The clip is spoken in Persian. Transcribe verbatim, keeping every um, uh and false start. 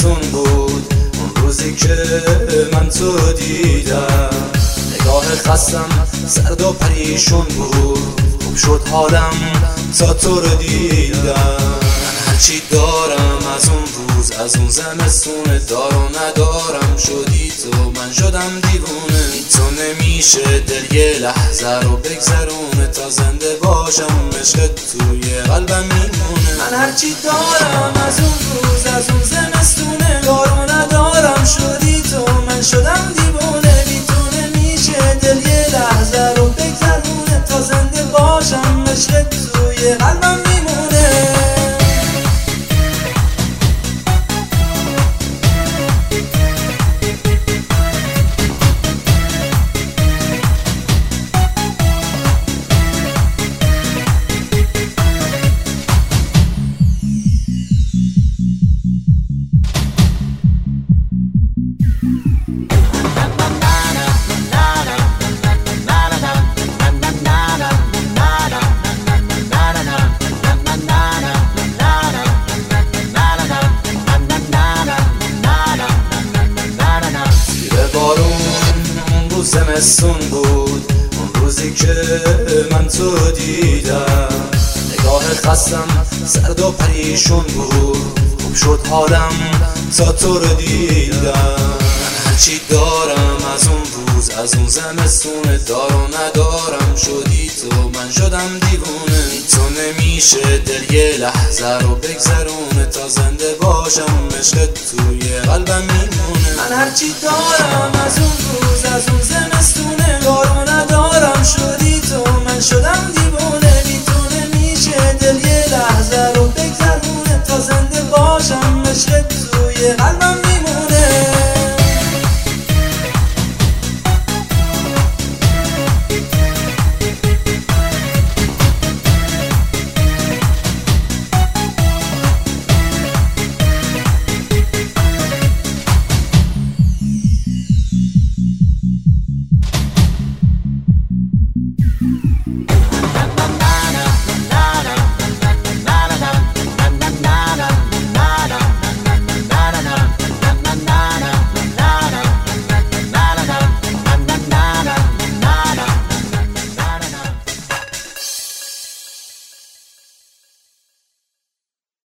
زمستون بود اون روزی که من تو دیدم. نگاه خستم سرد و پریشون بود، خوب شد حالم تا تو رو دیدم. هرچی دارم از اون روز از اون زمستون دار و ندارم شدی تو، من شدم دیوونه. تو نمیشه دل یه لحظه رو بگذرونه، تا زنده باشم عشق توی قلبم میمونه. من هرچی دارم از اون روز از اون زمستونه دار و ندارم شدی تو، من شدم دیوونه. بی تو نمیشه دل یه لحظه رو بگذرونه، تا زنده باشم عشق توی قلبم میمونه. زمستون بود اون روزی که من تو دیدم. نگاه خستم سرد و پریشون بود، خوب شد حالم تا تو رو دیدم. هرچی دارم از اون روز از اون زمستون دار و ندارم شدی تو، من شدم دیوونه. تو نمیشه دل یه لحظه رو بگذرونه، تا زنده باشم عشق توی قلبم میمونه. من هرچی دارم از اون روز از اون